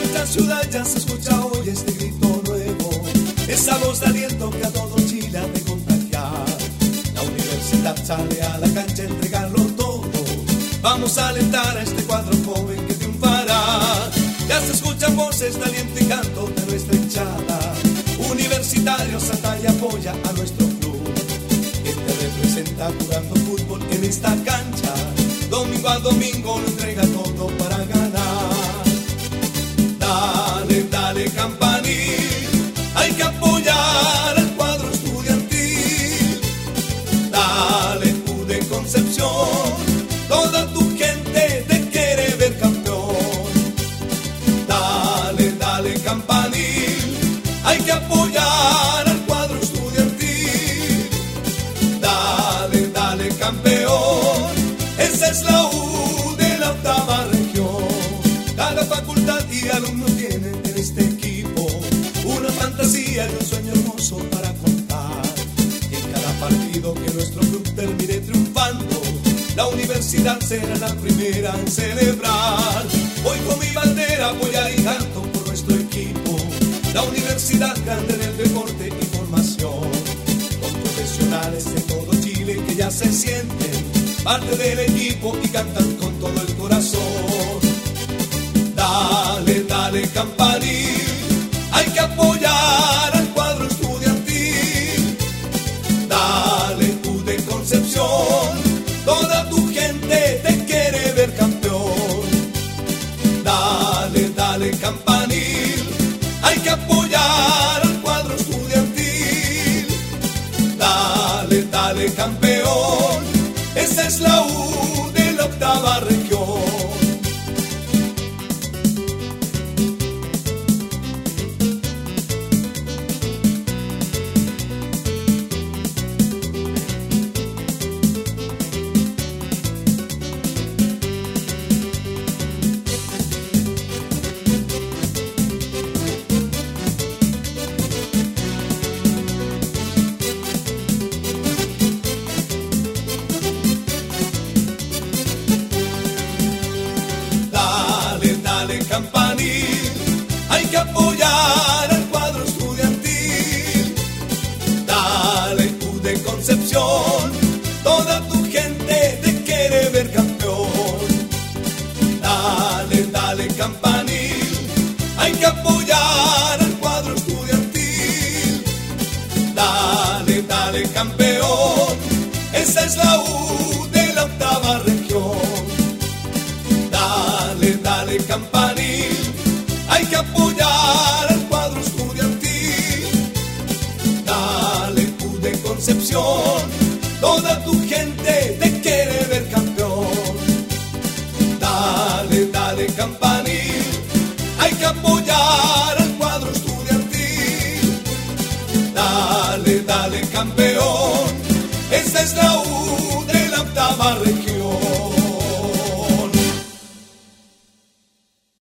nuestra ciudad ya se escucha hoy este grito nuevo, esa voz de aliento que a todo Chile ha de contagiar. La universidad sale a la cancha a entregarlo todo. Vamos a alentar a este cuadro joven que triunfará. Ya se escuchan voces de aliento y canto de nuestra hinchada. Universitarios ata y apoya a nuestro club, que te representa jugando fútbol en esta cancha. Domingo a domingo lo entrega todo para ganar. Dale, dale campanil, hay que apoyar al cuadro estudiantil. Dale tú de Concepción, toda tu gente te quiere ver campeón. Dale, dale campanil, hay que apoyar al cuadro estudiantil. Dale, dale campeón, esa es la U de la octava región. Cada facultad y alumnos tienen en este equipo una fantasía y un sueño hermoso para contar. Y en cada partido que nuestro club termine triunfando, la universidad será la primera en celebrar. Voy con mi bandera, voy a ir canto por nuestro equipo. La universidad grande en el deporte y formación, con profesionales de todo Chile que ya se sienten parte del equipo y cantan con todo el corazón. Dale, dale campanil, hay que apoyar al cuadro estudiantil. Dale tú de Concepción, toda tu gente te quiere ver campeón. Dale, dale campanil, hay que apoyar al cuadro estudiantil. Dale, dale campeón, esa es la U de la octava región. Campanil, hay que apoyar al cuadro estudiantil. Dale tú de Concepción, toda tu gente te quiere ver campeón. Dale, dale campanil, hay que apoyar al cuadro estudiantil. Dale, dale campeón, esa es la U de la octava región. Dale, dale campanil, hay que apoyar al cuadro estudiantil. Dale tú de Concepción, toda tu gente te quiere ver campeón. Dale, dale campanil, hay que apoyar al cuadro estudiantil. Dale, dale campeón, esa es la U de la octava región.